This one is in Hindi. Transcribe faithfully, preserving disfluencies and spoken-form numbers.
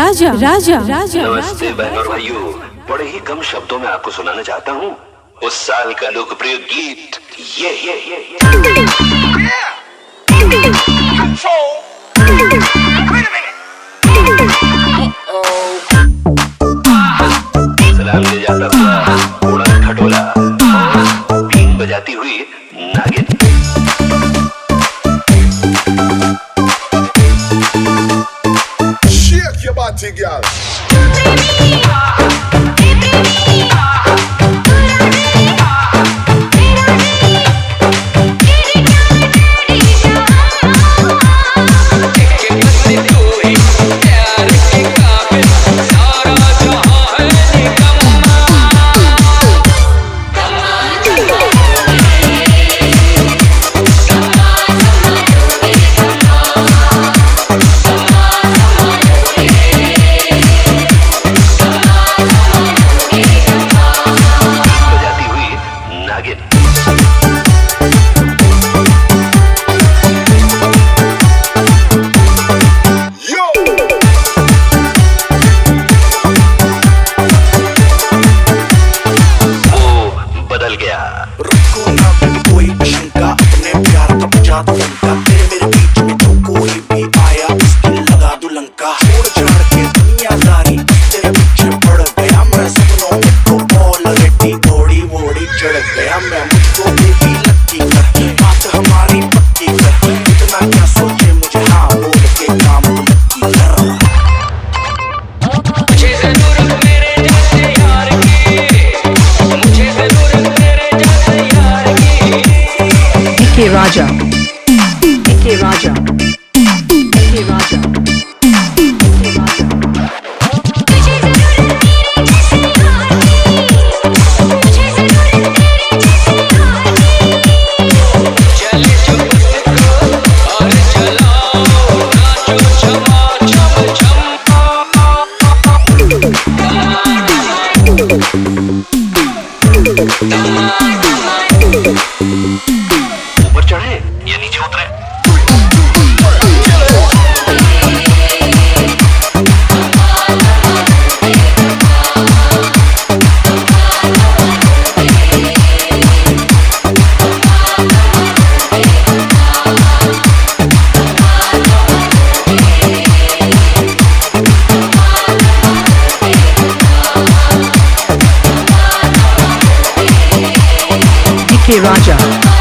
राजा राजा राजा नमस्ते बहनों और भाइयों, बड़े ही कम शब्दों में आपको सुनाना चाहता हूँ उस साल का लोकप्रिय गीत ये ये ये ये सलाम ले जाता हुआ उड़ा खटोला और बीन बजाती हुई नागिन। Shake your body, girl. Raja, K Raja, K Raja, K Raja. ऊपर चढ़े या नीचे उतरे? K Raja.